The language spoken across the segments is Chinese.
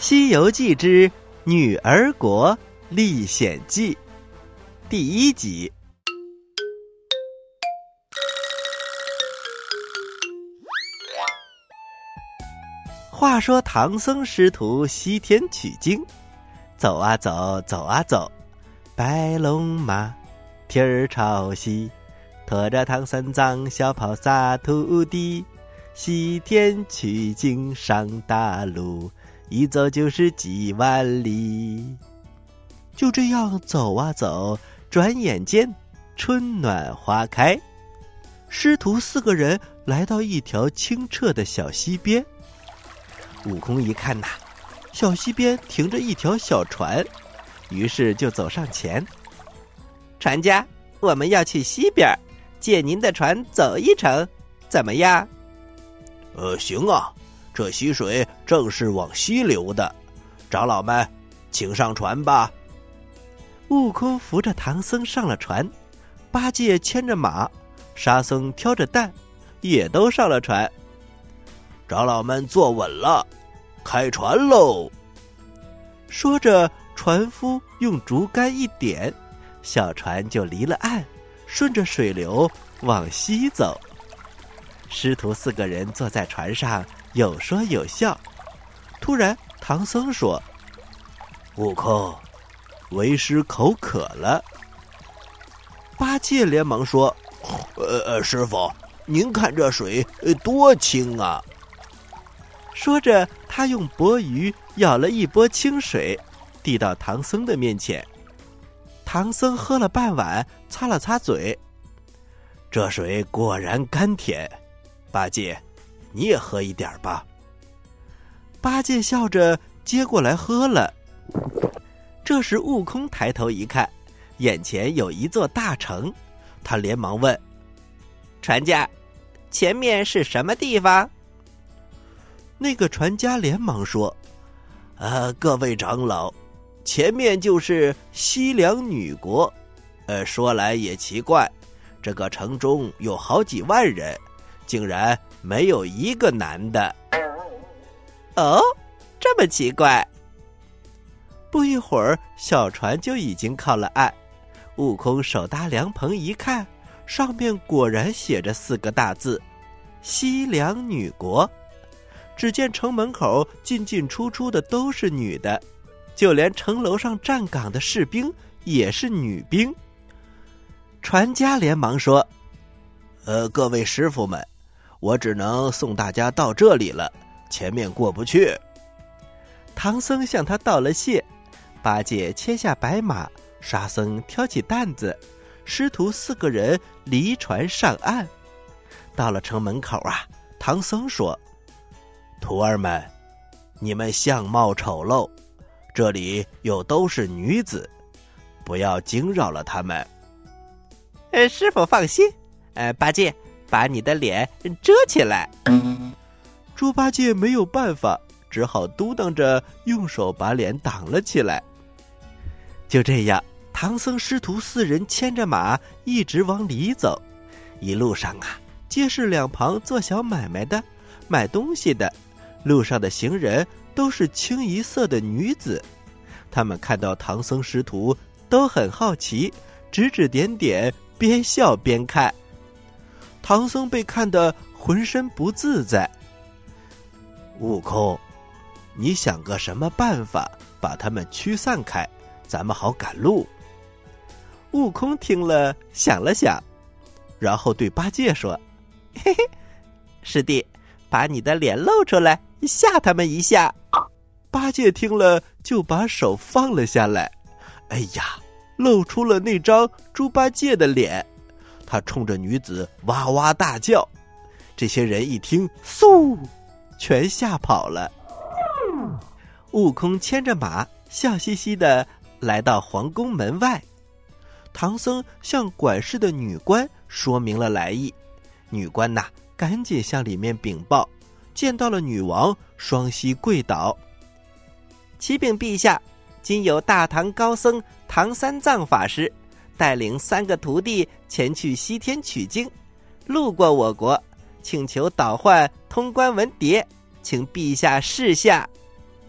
西游记之女儿国历险记第1集。话说唐僧师徒西天取经，走啊走，走啊走，白龙马蹄儿朝西，驮着唐三藏小跑撒土地，西天取经上大路，一走就是几万里。就这样走啊走，转眼间春暖花开。师徒4个人来到一条清澈的小溪边。悟空一看呐，小溪边停着一条小船，于是就走上前。船家，我们要去西边，借您的船走一程，怎么样？ 行啊，这溪水正是往西流的，长老们，请上船吧。 悟空扶着唐僧上了船，八戒牵着马，沙僧挑着担，也都上了船。 长老们坐稳了，开船喽！ 说着，船夫用竹竿一点，小船就离了岸，顺着水流往西走。师徒4个人坐在船上，有说有笑。突然，唐僧说：“ 悟空，为师口渴了。” 八戒连忙说：“ 师傅，您看这水多清啊！” 说着，他用钵盂舀了一钵清水，递到唐僧的面前。唐僧喝了半碗，擦了擦嘴。 这水果然甘甜，八戒，你也喝一点吧。 八戒笑着接过来喝了。这时悟空抬头一看，眼前有一座大城，他连忙问：“船家，前面是什么地方？”那个船家连忙说：“ 各位长老，前面就是西凉女国。说来也奇怪，这个城中有好几万人，竟然没有一个男的。” 哦，这么奇怪。不一会儿，小船就已经靠了岸。悟空手搭凉棚一看，上面果然写着4个大字：西凉女国。只见城门口进进出出的都是女的，就连城楼上站岗的士兵也是女兵。船家连忙说：“ 各位师傅们，我只能送大家到这里了，前面过不去。” 唐僧向他道了谢，八戒牵下白马，沙僧挑起担子，师徒4个人离船上岸。到了城门口啊，唐僧说：“ 徒儿们，你们相貌丑陋，这里又都是女子，不要惊扰了她们。” 师傅放心，八戒，把你的脸遮起来。猪八戒没有办法，只好嘟囔着用手把脸挡了起来。就这样，唐僧师徒4人牵着马一直往里走。一路上啊，街市两旁做小买卖的，买东西的，路上的行人都是清一色的女子。他们看到唐僧师徒都很好奇，指指点点，边笑边看。唐僧被看得浑身不自在。 悟空，你想个什么办法把他们驱散开，咱们好赶路。 悟空听了想了想，然后对八戒说：“嘿嘿，师弟，把你的脸露出来，吓他们一下。”八戒听了就把手放了下来。哎呀，露出了那张猪八戒的脸，他冲着女子哇哇大叫。这些人一听，嗖，全吓跑了。悟空牵着马，笑嘻嘻地来到皇宫门外。唐僧向管事的女官说明了来意。女官呐，赶紧向里面禀报，见到了女王，双膝跪倒：“启禀陛下，今有大唐高僧唐三藏法师带领3个徒弟前去西天取经，路过我国，请求倒换通关文牒，请陛下示下。”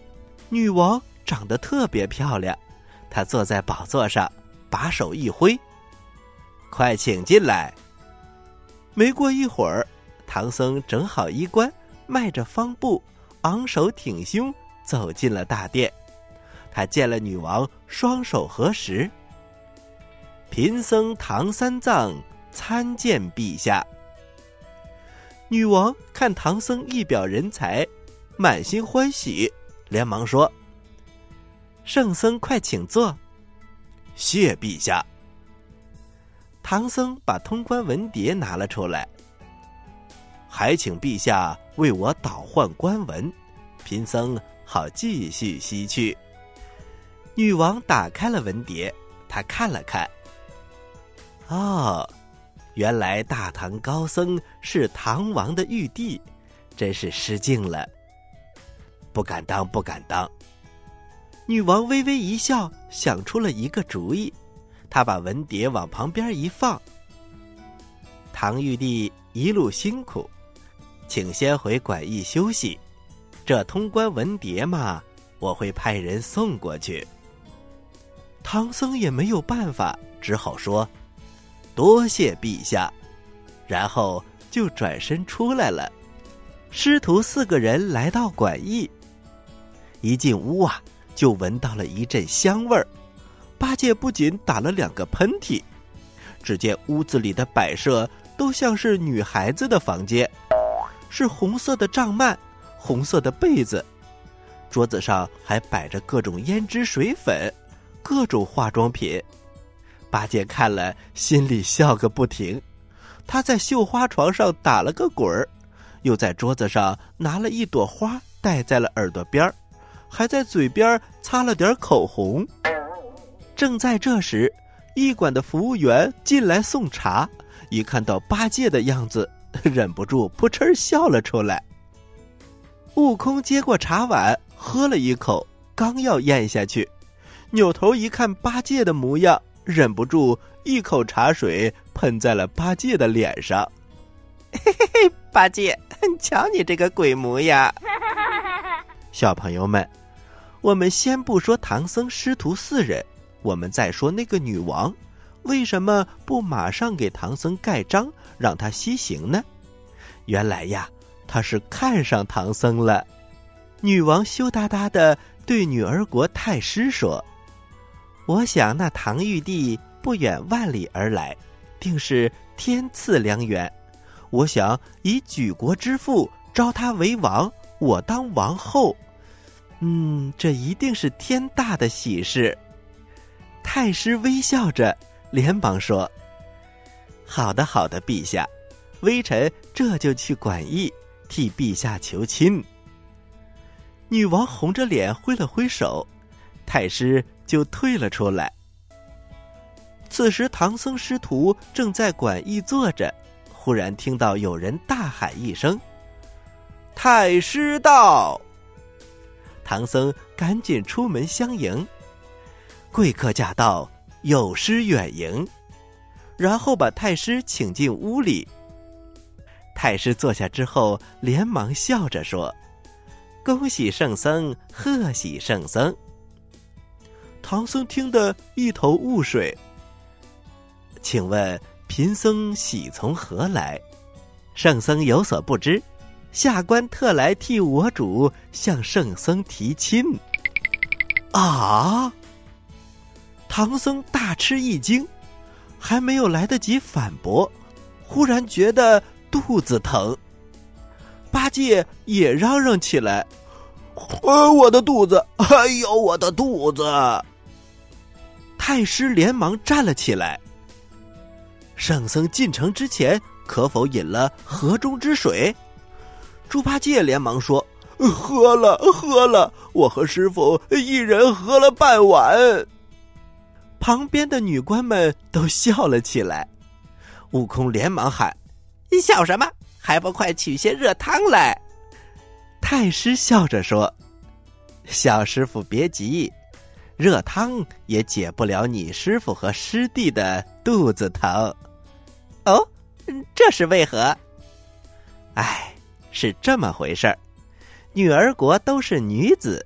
女王长得特别漂亮，她坐在宝座上，把手一挥：“快请进来。”没过一会儿，唐僧整好衣冠，迈着方步，昂首挺胸走进了大殿。他见了女王，双手合十：“贫僧唐三藏参见陛下。”女王看唐僧一表人才，满心欢喜，连忙说：“圣僧快请坐。”“ 谢陛下。” 唐僧把通关文牒拿了出来：“ 还请陛下为我倒换官文，贫僧好继续西去。” 女王打开了文牒，她看了看：“哦，原来大唐高僧是唐王的玉帝，真是失敬了。”“ 不敢当，不敢当。” 女王微微一笑，想出了一个主意。她把文牒往旁边一放：“唐玉帝一路辛苦，请先回馆驿休息。这通关文牒嘛，我会派人送过去。”唐僧也没有办法，只好说：“多谢陛下。”然后就转身出来了。师徒4个人来到馆驿，一进屋啊，就闻到了一阵香味儿。八戒不仅打了2个喷嚏，只见屋子里的摆设都像是女孩子的房间，是红色的帐幔，红色的被子，桌子上还摆着各种胭脂水粉，各种化妆品。八戒看了心里笑个不停，他在绣花床上打了个滚儿，又在桌子上拿了一朵花戴在了耳朵边，还在嘴边擦了点口红。正在这时，驿馆的服务员进来送茶，一看到八戒的样子，忍不住扑哧笑了出来。悟空接过茶碗，喝了一口，刚要咽下去，扭头一看八戒的模样，忍不住一口茶水喷在了八戒的脸上。“嘿嘿嘿，八戒，瞧你这个鬼模样！”小朋友们，我们先不说唐僧师徒4人，我们再说那个女王，为什么不马上给唐僧盖章，让他西行呢？原来呀，她是看上唐僧了。女王羞答答地对女儿国太师说：“我想那唐玉帝不远万里而来，定是天赐良缘。我想以举国之父招他为王，我当王后。这一定是天大的喜事。”太师微笑着，连忙说：“好的，好的，陛下，微臣这就去馆驿替陛下求亲。”女王红着脸挥了挥手，太师就退了出来。此时唐僧师徒正在馆驿坐着，忽然听到有人大喊一声：“太师到！”唐僧赶紧出门相迎。贵客驾到，有失远迎。然后把太师请进屋里。太师坐下之后，连忙笑着说：“恭喜圣僧，贺喜圣僧。”唐僧听得一头雾水。“请问贫僧喜从何来？圣僧有所不知，下官特来替我主向圣僧提亲。”啊！唐僧大吃一惊，还没有来得及反驳，忽然觉得肚子疼。八戒也嚷嚷起来：“我的肚子！哎呦，我的肚子！”太师连忙站了起来：“圣僧进城之前，可否饮了河中之水？”猪八戒连忙说：“喝了，喝了，我和师傅一人喝了半碗。”旁边的女官们都笑了起来。悟空连忙喊：“你笑什么？还不快取些热汤来！”太师笑着说：“小师傅别急，热汤也解不了你师傅和师弟的肚子疼。”“哦，这是为何？”“哎，是这么回事儿。女儿国都是女子，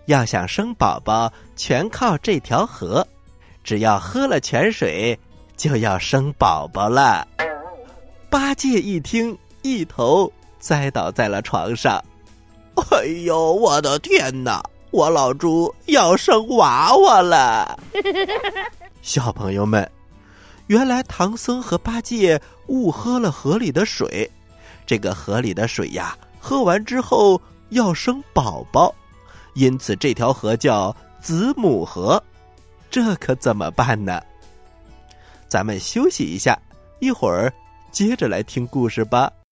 要想生宝宝，全靠这条河，只要喝了泉水，就要生宝宝了。八戒一听，一头栽倒在了床上。 哎呦，我的天哪！我老猪要生娃娃了！ 小朋友们，原来唐僧和八戒误喝了河里的水，这个河里的水呀，喝完之后要生宝宝，因此这条河叫子母河。这可怎么办呢？咱们休息一下，一会儿接着来听故事吧。